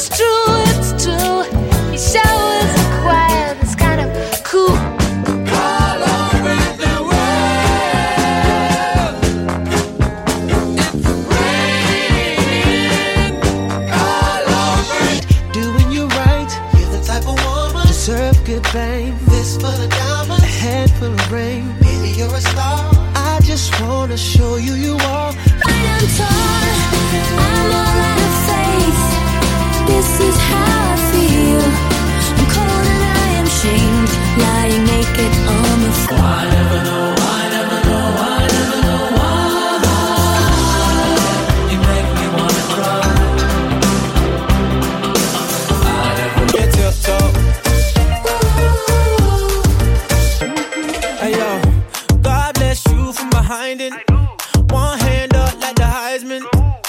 it's true. He showers the quiet, it's kind of cool. All over the world, it's raining all over. Doing you right, you're the type of woman deserve good fame. This for the diamonds, a head full of rain. Baby, you're a star. I just wanna show you you are. I'm torn, I'm all out of faith. This is how I feel. I'm cold and I am shamed, lying naked on the floor. I never know, I never know, I never know why. You make me wanna cry. I never get tiptoe. Hey yo, God bless you from behind it. One hand up like the Heisman.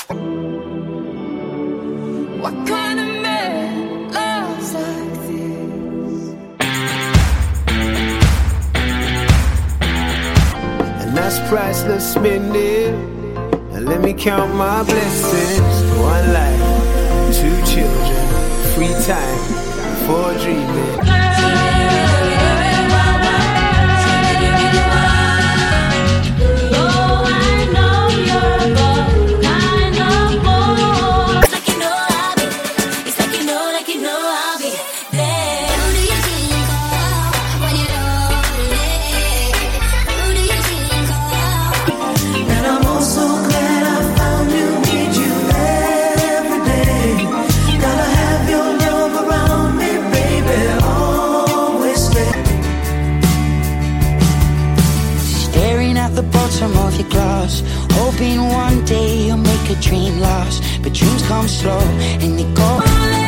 What kind of man loves like this? And that's priceless, spending. And let me count my blessings. One life, two children, free time for dreaming. Of your glass, hoping one day you'll make a dream last, but dreams come slow and they go.